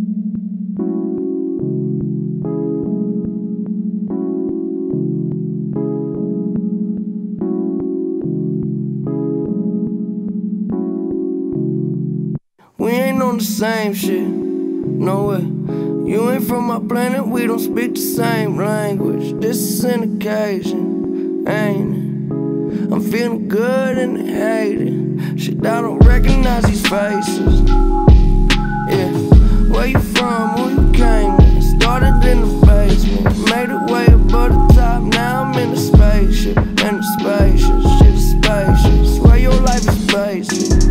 We ain't on the same shit, no way. You ain't from my planet, we don't speak the same language. This is an occasion, ain't it? I'm feeling good and hated. Shit, I don't recognize these faces. Yeah, where you from, who you came with? Started in the basement, made it way above the top. Now I'm in the spaceship, and the spacious, shit is spacious. Swear your life is basic.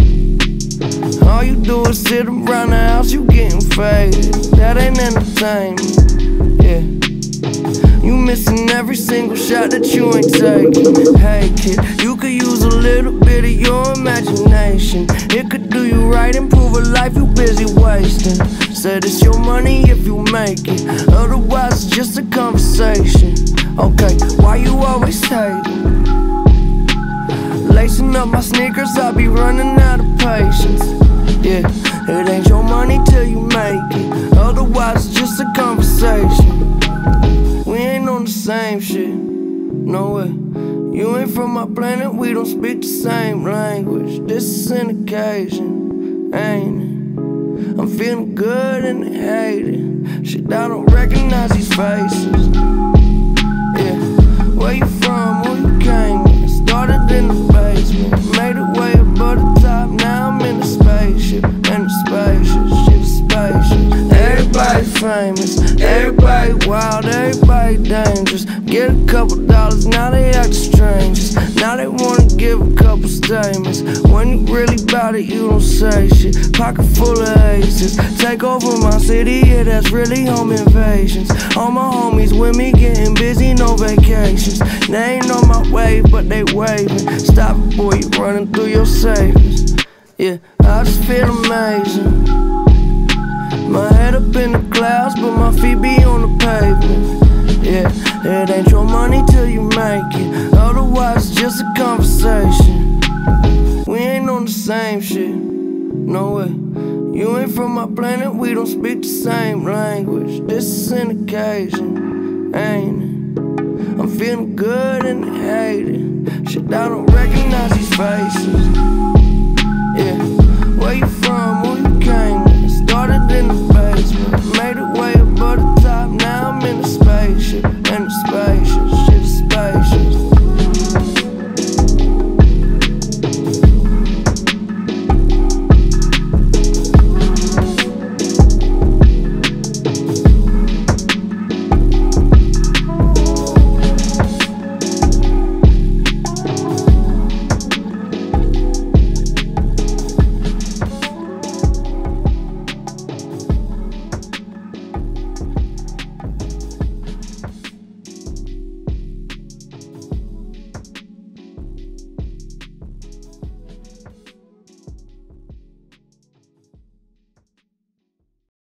All you do is sit around the house, you getting faded. That ain't entertainment, yeah. You missing every single shot that you ain't taking. Hey kid, you could use a little bit of your imagination. It could do you right, improve a life you busy wasting. Said it's your money if you make it, otherwise it's just a conversation. Okay, why you always hating? Lacing up my sneakers, I'll be running out of patience. Yeah, it ain't your money till you make it, otherwise it's just a conversation. We ain't on the same shit, no way. You ain't from my planet, we don't speak the same language. This is an occasion, ain't it? I'm feeling good and hated. Shit, I don't recognize these faces. Yeah, where you from, who you came with? Started in the basement, made it way above the top. Now I'm in the spaceship, and the spacious, shit is spacious. Everybody famous, everybody wild, everybody dangerous. Get a couple dollars, now they act strangers. Now they wanna give a couple statements. When you really bout it, you don't say shit. Pocket full of aces, take over my city, yeah, that's really home invasions. All my homies with me getting busy, no vacations. They ain't on my wave, but they waving. Stop it, boy, you running through your savings. Yeah, I just feel amazing. My head up in the clouds, but my feet be on the pavement. Yeah, it ain't your money till you make it, otherwise it's just a conversation. We ain't on the same shit, no way. You ain't from my planet, we don't speak the same language. This is an occasion, ain't it? I'm feeling good and hated. Shit, I don't recognize these faces. Yeah, where you from?